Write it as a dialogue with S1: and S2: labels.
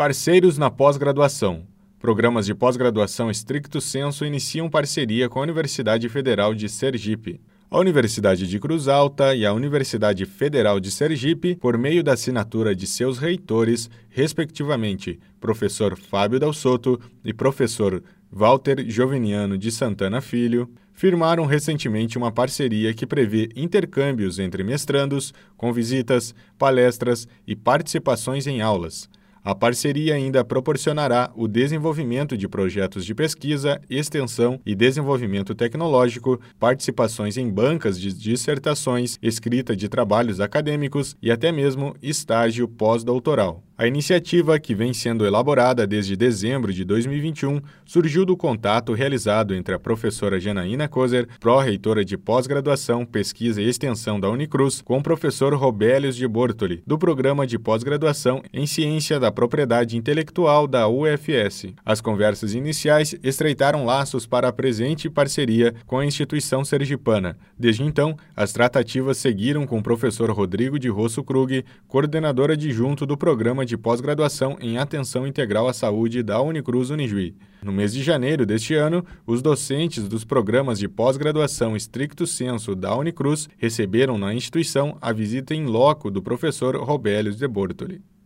S1: Parceiros na pós-graduação. Programas de pós-graduação stricto sensu iniciam parceria com a Universidade Federal de Sergipe. A Universidade de Cruz Alta e a Universidade Federal de Sergipe, por meio da assinatura de seus reitores, respectivamente, professor Fábio Dal Sotto e professor Walter Joviniano de Santana Filho, firmaram recentemente uma parceria que prevê intercâmbios entre mestrandos, com visitas, palestras e participações em aulas. A parceria ainda proporcionará o desenvolvimento de projetos de pesquisa, extensão e desenvolvimento tecnológico, participações em bancas de dissertações, escrita de trabalhos acadêmicos e até mesmo estágio pós-doutoral. A iniciativa, que vem sendo elaborada desde dezembro de 2021, surgiu do contato realizado entre a professora Janaína Kozer, pró-reitora de pós-graduação, pesquisa e extensão da Unicruz, com o professor Robélios de Bortoli, do programa de pós-graduação em Ciência da Propriedade Intelectual da UFS. As conversas iniciais estreitaram laços para a presente parceria com a instituição sergipana. Desde então, as tratativas seguiram com o professor Rodrigo de Rosso Krug, coordenador adjunto do programa de pós-graduação em Atenção Integral à Saúde da Unicruz Unijuí. No mês de janeiro deste ano, os docentes dos programas de pós-graduação stricto sensu da Unicruz receberam na instituição a visita in loco do professor Robélios de Bortoli.